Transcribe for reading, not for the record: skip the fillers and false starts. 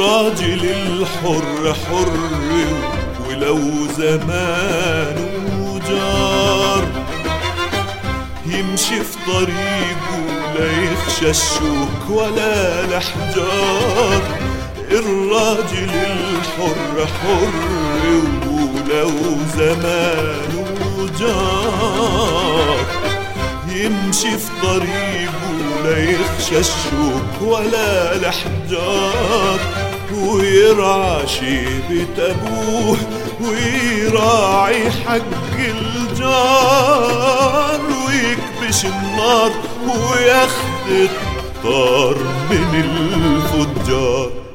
الراجل الحر حر ولو زمانه جار، يمشي في طريقه لا يخشى الشوك ولا الأحجار. الراجل الحر حر ولو زمانه جار، يمشي في طريقه لا يخشى الشوك ولا الأحجار، ويرعى شيبة أبوه ويراعي حق الجار، ويكبش النار وياخد الطار من الفجار.